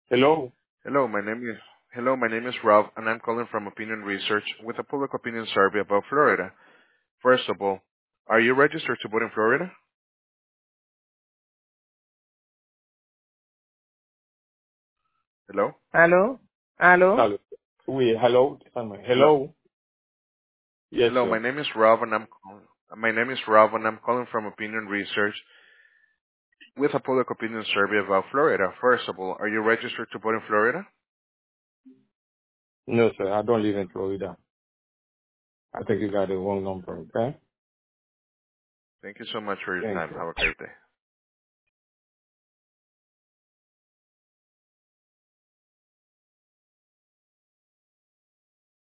Hello. Hello, my name is Rob, and I'm calling from Opinion Research with a public opinion survey about Florida. First of all, are you registered to vote in Florida? Hello? Allô? Allô? Hello. Oui, hello. Hello? Hello. Yes, Hello, sir. my name is Rob, and I'm calling from Opinion Research with a public opinion survey about Florida. First of all, are you registered to vote in Florida? No, sir. I don't live in Florida. I think you got the wrong number, okay? Thank you so much for your Thank time. you. Have a great day.